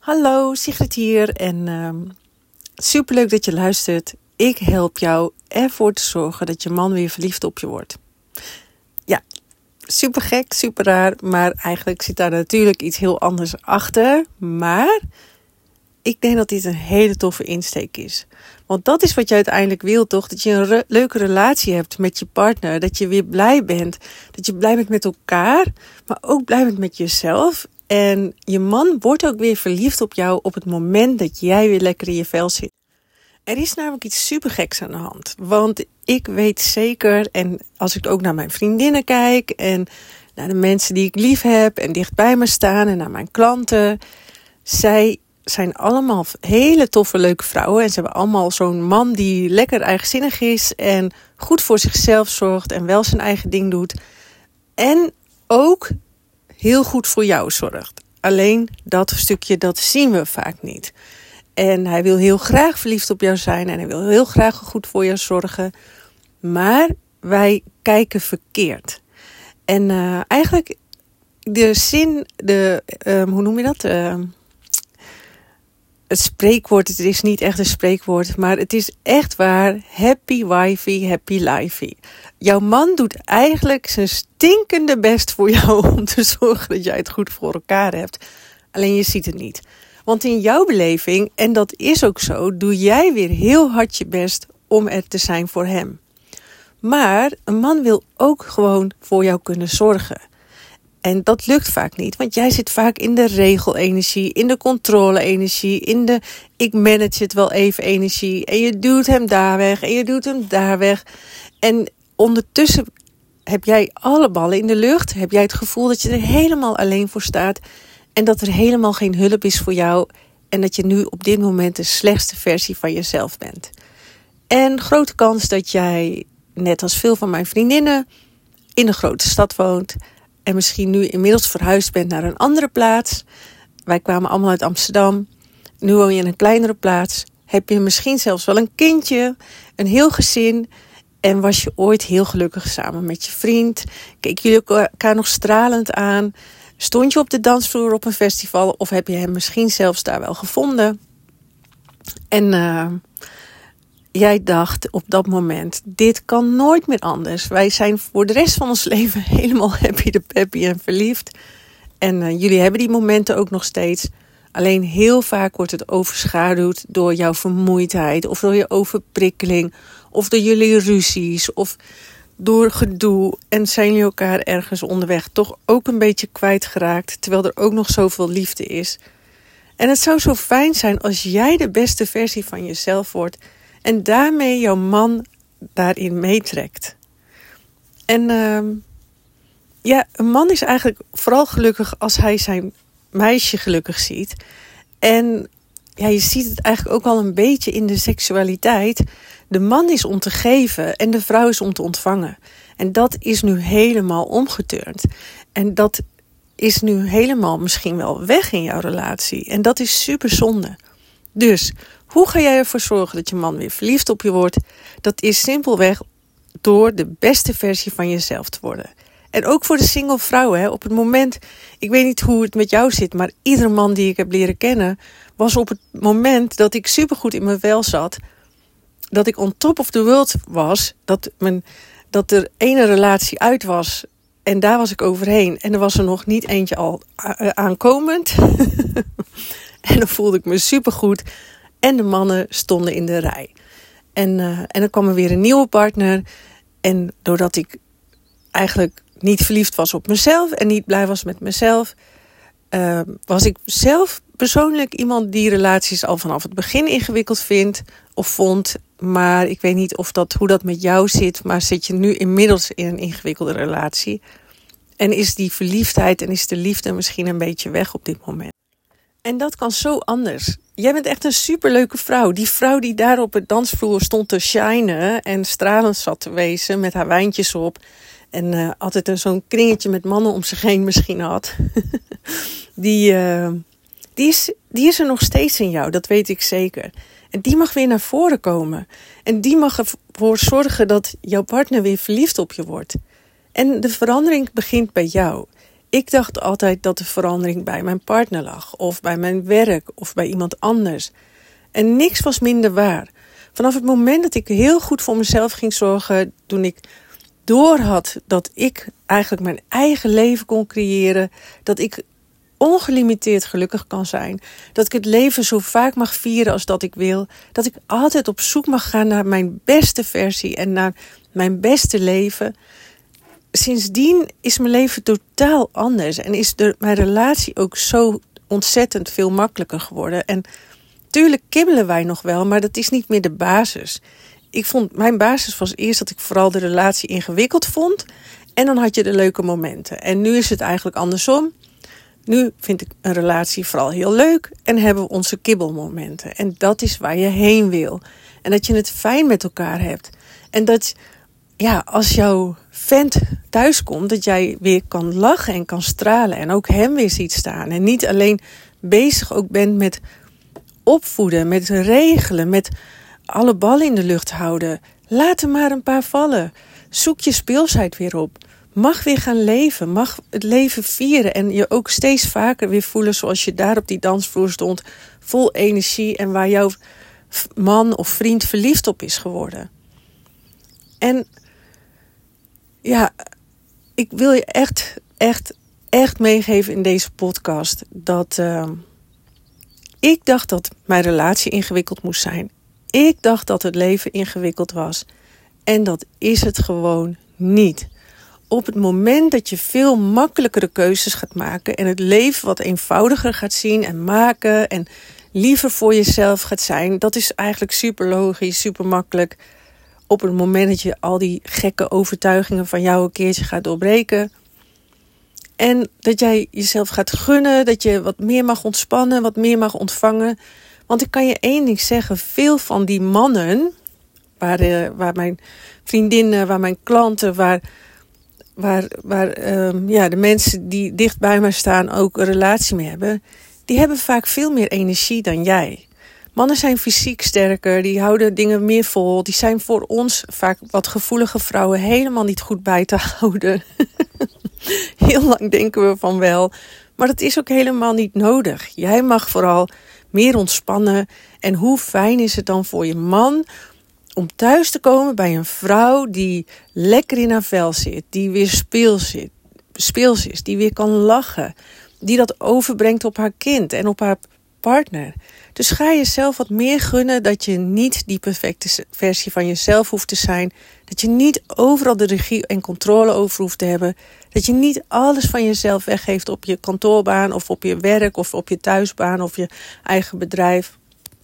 Hallo, Sigrid hier en superleuk dat je luistert. Ik help jou ervoor te zorgen dat je man weer verliefd op je wordt. Ja, super gek, super raar, maar eigenlijk zit daar natuurlijk iets heel anders achter. Maar ik denk dat dit een hele toffe insteek is. Want dat is wat je uiteindelijk wil, toch? Dat je een leuke relatie hebt met je partner. Dat je weer blij bent. Dat je blij bent met elkaar, maar ook blij bent met jezelf. En je man wordt ook weer verliefd op jou op het moment dat jij weer lekker in je vel zit. Er is namelijk iets supergeks aan de hand. Want ik weet zeker, en als ik ook naar mijn vriendinnen kijk en naar de mensen die ik lief heb en dicht bij me staan en naar mijn klanten. Zij zijn allemaal hele toffe, leuke vrouwen. En ze hebben allemaal zo'n man die lekker eigenzinnig is en goed voor zichzelf zorgt en wel zijn eigen ding doet. En ook heel goed voor jou zorgt. Alleen dat stukje, dat zien we vaak niet. En hij wil heel graag verliefd op jou zijn en hij wil heel graag goed voor jou zorgen. Maar wij kijken verkeerd. En eigenlijk de zin, hoe noem je dat? Het spreekwoord, het is niet echt een spreekwoord, maar het is echt waar. Happy wifey, happy lifey. Jouw man doet eigenlijk zijn stinkende best voor jou om te zorgen dat jij het goed voor elkaar hebt. Alleen je ziet het niet. Want in jouw beleving, en dat is ook zo, doe jij weer heel hard je best om er te zijn voor hem. Maar een man wil ook gewoon voor jou kunnen zorgen. En dat lukt vaak niet, want jij zit vaak in de regelenergie, in de controle-energie, in de ik manage het wel even energie. En je duwt hem daar weg en je duwt hem daar weg. En ondertussen heb jij alle ballen in de lucht. Heb jij het gevoel dat je er helemaal alleen voor staat. En dat er helemaal geen hulp is voor jou. En dat je nu op dit moment de slechtste versie van jezelf bent. En grote kans dat jij, net als veel van mijn vriendinnen, in een grote stad woont. En misschien nu inmiddels verhuisd bent naar een andere plaats. Wij kwamen allemaal uit Amsterdam. Nu woon je in een kleinere plaats. Heb je misschien zelfs wel een kindje. Een heel gezin. En was je ooit heel gelukkig samen met je vriend. Keek jullie elkaar nog stralend aan. Stond je op de dansvloer op een festival. Of heb je hem misschien zelfs daar wel gevonden. En jij dacht op dat moment, dit kan nooit meer anders. Wij zijn voor de rest van ons leven helemaal happy de peppy en verliefd. En jullie hebben die momenten ook nog steeds. Alleen heel vaak wordt het overschaduwd door jouw vermoeidheid. Of door je overprikkeling. Of door jullie ruzies. Of door gedoe. En zijn jullie elkaar ergens onderweg toch ook een beetje kwijtgeraakt. Terwijl er ook nog zoveel liefde is. En het zou zo fijn zijn als jij de beste versie van jezelf wordt. En daarmee jouw man daarin meetrekt. En een man is eigenlijk vooral gelukkig als hij zijn meisje gelukkig ziet. En ja, je ziet het eigenlijk ook al een beetje in de seksualiteit. De man is om te geven en de vrouw is om te ontvangen. En dat is nu helemaal omgeturnd. En dat is nu helemaal misschien wel weg in jouw relatie. En dat is super zonde. Dus hoe ga jij ervoor zorgen dat je man weer verliefd op je wordt? Dat is simpelweg door de beste versie van jezelf te worden. En ook voor de single vrouw, hè. Op het moment, ik weet niet hoe het met jou zit, maar iedere man die ik heb leren kennen, was op het moment dat ik supergoed in mijn vel zat, dat ik on top of the world was, dat er ene relatie uit was en daar was ik overheen. En er was er nog niet eentje al aankomend. En dan voelde ik me supergoed. En de mannen stonden in de rij. En dan kwam er weer een nieuwe partner. En doordat ik eigenlijk niet verliefd was op mezelf en niet blij was met mezelf, was ik zelf persoonlijk iemand die relaties al vanaf het begin ingewikkeld vindt of vond. Maar ik weet niet hoe dat met jou zit. Maar zit je nu inmiddels in een ingewikkelde relatie? En is die verliefdheid en is de liefde misschien een beetje weg op dit moment? En dat kan zo anders. Jij bent echt een superleuke vrouw. Die vrouw die daar op het dansvloer stond te shinen en stralend zat te wezen met haar wijntjes op. En altijd zo'n kringetje met mannen om zich heen misschien had. Die is er nog steeds in jou, dat weet ik zeker. En die mag weer naar voren komen. En die mag ervoor zorgen dat jouw partner weer verliefd op je wordt. En de verandering begint bij jou. Ik dacht altijd dat de verandering bij mijn partner lag, of bij mijn werk, of bij iemand anders. En niks was minder waar. Vanaf het moment dat ik heel goed voor mezelf ging zorgen, toen ik doorhad dat ik eigenlijk mijn eigen leven kon creëren, dat ik ongelimiteerd gelukkig kan zijn, dat ik het leven zo vaak mag vieren als dat ik wil, dat ik altijd op zoek mag gaan naar mijn beste versie en naar mijn beste leven. Sindsdien is mijn leven totaal anders en is mijn relatie ook zo ontzettend veel makkelijker geworden. En tuurlijk kibbelen wij nog wel, maar dat is niet meer de basis. Mijn basis was eerst dat ik vooral de relatie ingewikkeld vond en dan had je de leuke momenten. En nu is het eigenlijk andersom. Nu vind ik een relatie vooral heel leuk en hebben we onze kibbelmomenten. En dat is waar je heen wil. En dat je het fijn met elkaar hebt. En dat, als jouw vent thuiskomt, dat jij weer kan lachen en kan stralen. En ook hem weer ziet staan. En niet alleen bezig ook bent met opvoeden, met regelen, met alle ballen in de lucht houden. Laat er maar een paar vallen. Zoek je speelsheid weer op. Mag weer gaan leven, mag het leven vieren en je ook steeds vaker weer voelen zoals je daar op die dansvloer stond, vol energie en waar jouw man of vriend verliefd op is geworden. En ik wil je echt meegeven in deze podcast dat ik dacht dat mijn relatie ingewikkeld moest zijn. Ik dacht dat het leven ingewikkeld was en dat is het gewoon niet. Op het moment dat je veel makkelijkere keuzes gaat maken en het leven wat eenvoudiger gaat zien en maken en liever voor jezelf gaat zijn, dat is eigenlijk super logisch, super makkelijk. Op het moment dat je al die gekke overtuigingen van jou een keertje gaat doorbreken en dat jij jezelf gaat gunnen, dat je wat meer mag ontspannen, wat meer mag ontvangen. Want ik kan je één ding zeggen, veel van die mannen, waar mijn vriendinnen, waar mijn klanten, waar de mensen die dicht bij mij staan ook een relatie mee hebben, die hebben vaak veel meer energie dan jij. Mannen zijn fysiek sterker, die houden dingen meer vol. Die zijn voor ons, vaak wat gevoelige vrouwen, helemaal niet goed bij te houden. Heel lang denken we van wel, maar dat is ook helemaal niet nodig. Jij mag vooral meer ontspannen. En hoe fijn is het dan voor je man om thuis te komen bij een vrouw die lekker in haar vel zit, die weer speels is, die weer kan lachen, die dat overbrengt op haar kind en op haar partner. Dus ga jezelf wat meer gunnen dat je niet die perfecte versie van jezelf hoeft te zijn, dat je niet overal de regie en controle over hoeft te hebben, dat je niet alles van jezelf weggeeft op je kantoorbaan of op je werk of op je thuisbaan of je eigen bedrijf.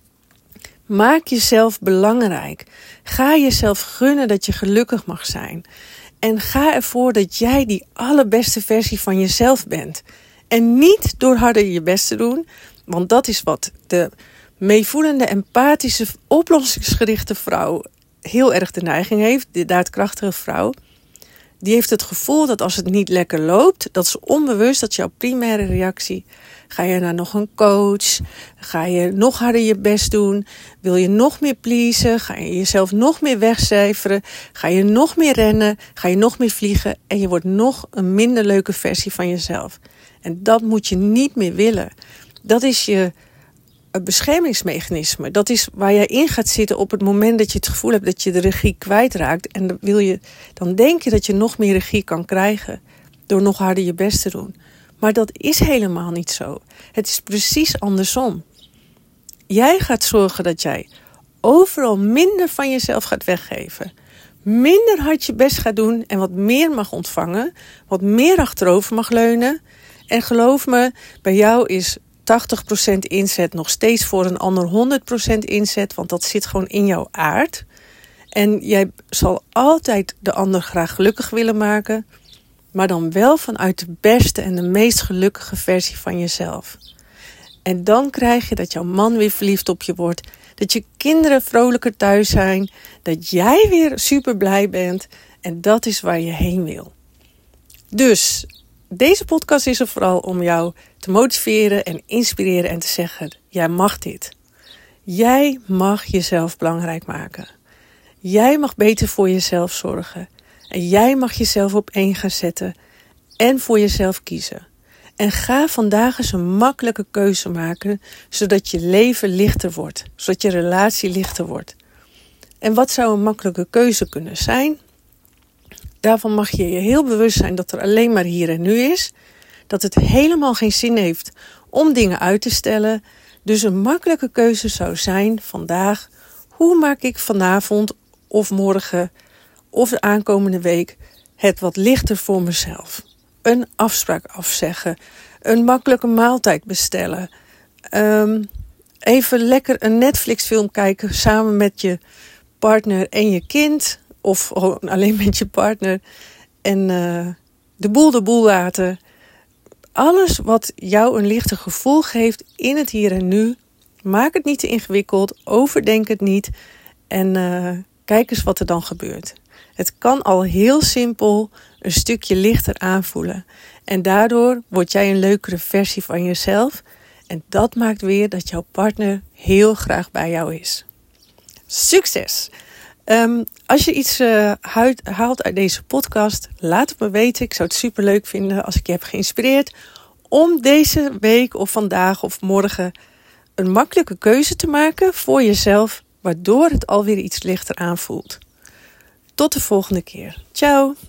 Maak jezelf belangrijk. Ga jezelf gunnen dat je gelukkig mag zijn. En ga ervoor dat jij die allerbeste versie van jezelf bent. En niet door harder je best te doen. Want dat is wat de meevoelende, empathische, oplossingsgerichte vrouw heel erg de neiging heeft. De daadkrachtige vrouw. Die heeft het gevoel dat als het niet lekker loopt, dat is onbewust, dat is jouw primaire reactie. Ga je naar nog een coach? Ga je nog harder je best doen? Wil je nog meer pleasen? Ga je jezelf nog meer wegcijferen? Ga je nog meer rennen? Ga je nog meer vliegen? En je wordt nog een minder leuke versie van jezelf. En dat moet je niet meer willen. Dat is je beschermingsmechanisme. Dat is waar jij in gaat zitten op het moment dat je het gevoel hebt dat je de regie kwijtraakt. En dan denk je dat je nog meer regie kan krijgen door nog harder je best te doen. Maar dat is helemaal niet zo. Het is precies andersom. Jij gaat zorgen dat jij overal minder van jezelf gaat weggeven. Minder hard je best gaat doen en wat meer mag ontvangen. Wat meer achterover mag leunen. En geloof me, bij jou is 80% inzet nog steeds voor een ander 100% inzet. Want dat zit gewoon in jouw aard. En jij zal altijd de ander graag gelukkig willen maken. Maar dan wel vanuit de beste en de meest gelukkige versie van jezelf. En dan krijg je dat jouw man weer verliefd op je wordt. Dat je kinderen vrolijker thuis zijn. Dat jij weer super blij bent. En dat is waar je heen wil. Dus deze podcast is er vooral om jou te motiveren en inspireren en te zeggen: jij mag dit. Jij mag jezelf belangrijk maken. Jij mag beter voor jezelf zorgen. En jij mag jezelf op één gaan zetten. en voor jezelf kiezen. En ga vandaag eens een makkelijke keuze maken, zodat je leven lichter wordt, zodat je relatie lichter wordt. En wat zou een makkelijke keuze kunnen zijn? Daarvan mag je je heel bewust zijn dat er alleen maar hier en nu is. Dat het helemaal geen zin heeft om dingen uit te stellen. Dus een makkelijke keuze zou zijn vandaag: hoe maak ik vanavond of morgen of de aankomende week het wat lichter voor mezelf? Een afspraak afzeggen, een makkelijke maaltijd bestellen, even lekker een Netflix-film kijken samen met je partner en je kind, of gewoon alleen met je partner, en de boel laten. Alles wat jou een lichter gevoel geeft in het hier en nu. Maak het niet te ingewikkeld, overdenk het niet en kijk eens wat er dan gebeurt. Het kan al heel simpel een stukje lichter aanvoelen. En daardoor word jij een leukere versie van jezelf. En dat maakt weer dat jouw partner heel graag bij jou is. Succes! Als je iets haalt uit deze podcast, laat het me weten. Ik zou het superleuk vinden als ik je heb geïnspireerd om deze week of vandaag of morgen een makkelijke keuze te maken voor jezelf, waardoor het alweer iets lichter aanvoelt. Tot de volgende keer. Ciao!